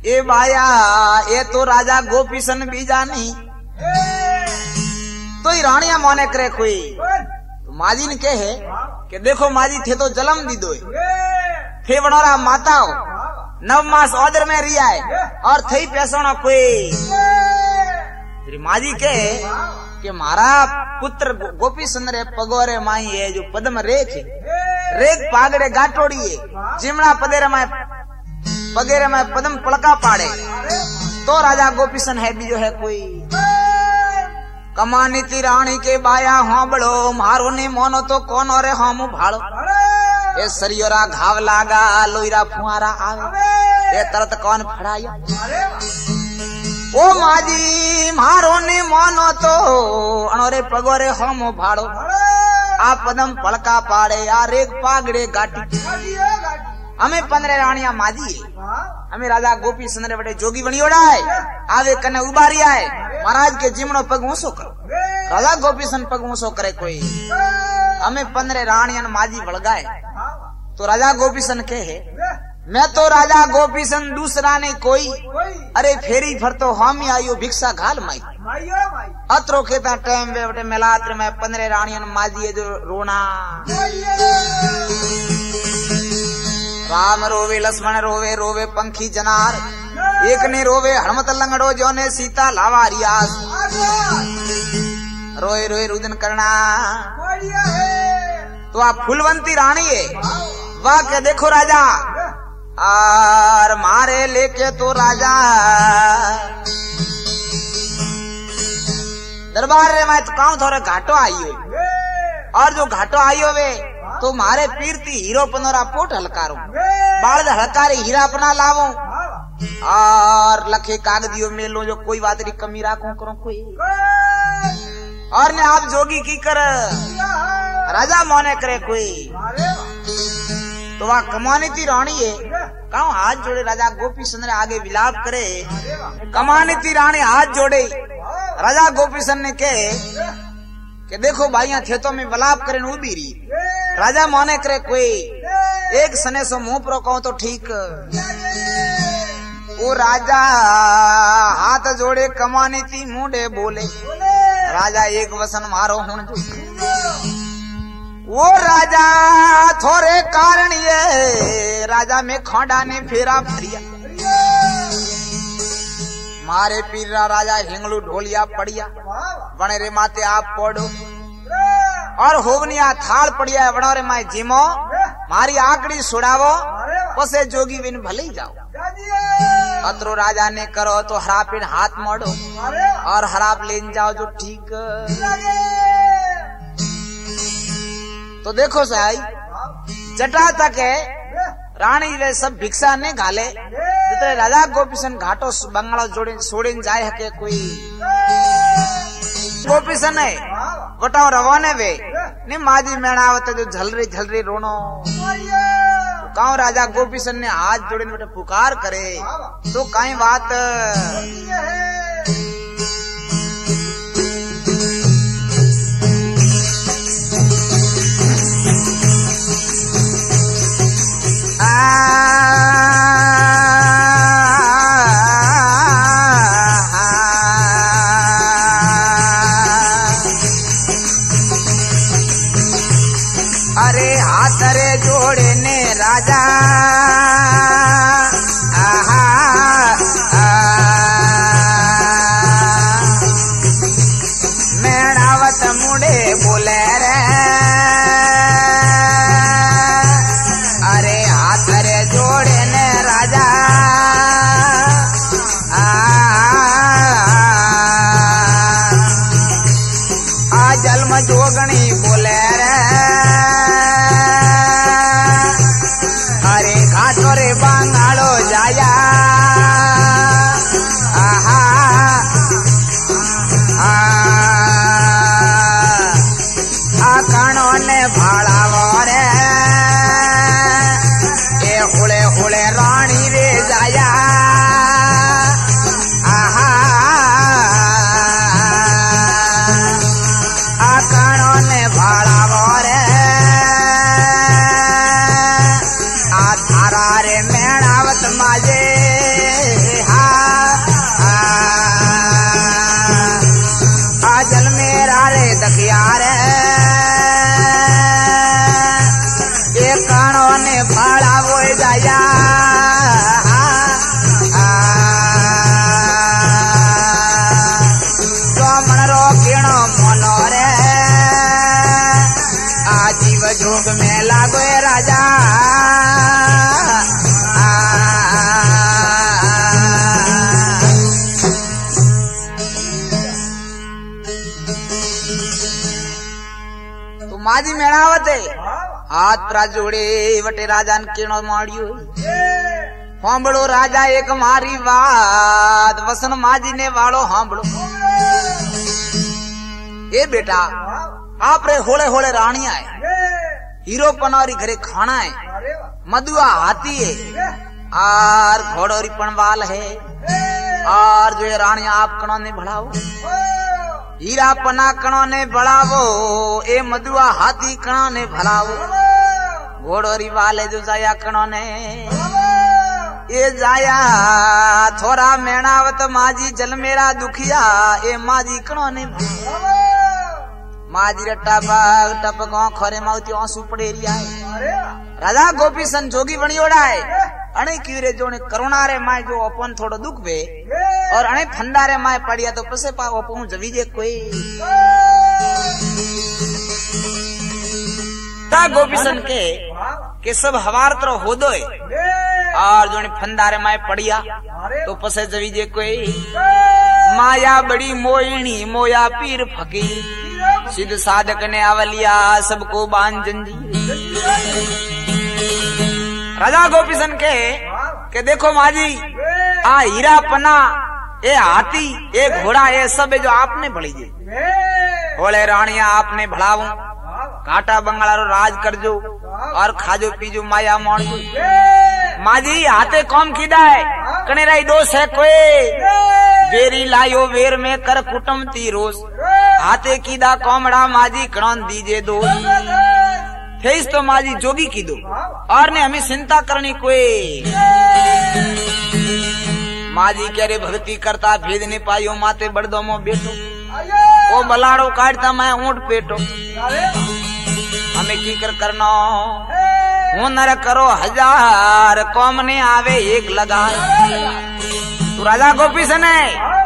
ए बाया ये तो राजा गोपीसन बीजानी तो ही रानिया मोने करे कोई तो माजी ने कहे कि देखो माजी थे तो जलम दी दो थे बनोरा माता हो 9 मास औदर में रिया है और थई पैसोना कोई फिर माजी कहे कि मारा पुत्र गोपी सुंदर पगोरे माई है जो पद्म रेख रेख पागड़े गाटोड़ी है जिमड़ा पदेरे में पगेरे में पद्म पड़का पाड़े तो राजा गोपीसन है भी जो है कोई कमानी ती रानी के बाया हाँ बड़ो मारो ने मोनो तो कौन और हम भाड़ो ये सरियोरा घाव लागा लोईरा फुआरा आवे ये तरत कौन फड़ाया ओ माजी मारो ने मोनो तो अनोरे पगोरे हम भाड़ो आ पदम पड़का पाड़े आ रेग पागड़े गाटी हमें 15 रानिया माजी हमें राजा गोपी सुंदर बड़े जोगी बनी ओड़ा है आवे कने उबारी आए महाराज के जिमणो पग ऊंसो करो राजा गोपीसन पग ऊंसो करे कोई हमें 15 रानियन माजी बड़गाए तो राजा गोपीसन कहे मैं तो राजा गोपीसन दूसरा ने कोई अरे फेरी भर तो हम ही आयो भिक्षा घाल माई अत्रो खेता टाइम वे बटे मेलात्र में 15 रानियन माजी जो रोना राम रोवे लक्ष्मण रोवे रोवे पंखी जनार एक ने रोवे हनुमत लंगड़ो जो ने सीता लावारियास रोए रोए रुदन करना तो आप फूलवंती रानी है वाह के देखो राजा और मारे लेके तो राजा दरबार रे मैं तो कहूं थोड़े घाटो आई हो और जो घाटो आई हो वे तो मारे पीरती हीरो पनोरा पोट हलकारो बाल हलकारे हीरा अपना लावो और लखे कागदियों में लो जो कोई बात कमी राखो करो कोई और ने आप जोगी की कर राजा मोने करे कोई तो वह कमानी थी रानी है कहूं हाथ जोड़े राजा गोपी सुंदर आगे विलाप करे कमानी थी रानी हाथ जोड़े राजा गोपीसन ने कहे कि देखो भाइया खेतों में विलाप करे उबी रही राजा मोने करे कोई एक सने सो मुंह पर कहूं तो ठीक वो राजा हाथ जोड़े कमानी थी मुंडे बोले राजा एक वसन मारो हूं वो राजा थोड़े कारण ये राजा में खोंडा ने फेरा फरिया मारे पीरा राजा हिंगलू ढोलिया पड़िया बने रे माते आप पढ़ो और होवनिया थाल पड़िया बनो रे माए जिमो मारी आकड़ी सुड़ावो उसे जोगी बिन भले ही जाओ अतरो राजा ने करो तो हरापिन हाथ मोड़ो और हराप लेन जाओ जो ठीक तो देखो साई जटा तक है रानी वे सब भिक्षा ने घाले जितने राजा गोपीसन घाटो बंगालो जोड़े सोड़े जाए हके कोई गोपीसन है गोटाओ रवाने वे ने माजी मेणावत जो झलरी रोनो काऊ राजा गोपीसन ने हाथ जोड़े बेटे पुकार करे तो काई बात अरे हाथ रे जोड़े ने राजा माजी मेणावत है हाथ प्रा जोड़े वटे राजा ने केणो मारियो हांबड़ो राजा एक मारी बात वसन माजी ने वालो हांबड़ो ए बेटा आप रे होले होले रानिया है हीरो पनारी घरे खाना है मधुआ हाथी है और घोड़ोरी पणवाल है और जो ये रानिया आप कणों ने बढ़ाओ हीरा पना कणों ने बढ़ावो ए मधुआ हाथी कणों ने भलावो घोड़ोरी वाले जो जाया कणों ने ये जाया थोड़ा मेणावत माजी जल मेरा दुखिया ए माजी कणों ने माजी रट्टा बाग टपको खरे माउती आंसू पड़ेरिया है राजा गोपी संजोगी बणियोड़ा है अणे कीरे जोने करुणा रे माय जो अपन थोड़ो दुख वे और अणे फंडारे माय पड़िया तो पसे पा ओपू जवीजे कोई ता गोपीसन के सब हवार तरह हो दोए और जोने फंडारे माय पड़िया तो पसे जवीजे कोई माया बड़ी मोइनी मोया पीर फकीर सिद्ध साधक ने आवलिया सबको बांध जंजी राजा गोपीसन के देखो माजी आ हीरा पना ए हाथी ए घोड़ा ए सब जो आपने भड़ी जे होले रानिया आपने भड़ाऊ काटा बंगला रो राज कर जो और खाजो पीजो माया मोड़ जो माजी हाथे कौम कीदा है कने राई दोष है कोई वेरी लायो वेर में कर कुटुम ती रोज हाथे कीदा कौमड़ा माजी कणन दीजे दोष फेस तो माजी जोगी की दो और ने हमें चिंता करनी कोई माजी कह रे भक्ति करता भेद ने पायो माते बड़दो मो बेटो ओ बलाड़ो काटता मैं ऊंट पेटो हमें की करना हुनर करो हजार कौम ने आवे एक लगा तू राजा गोपी से नहीं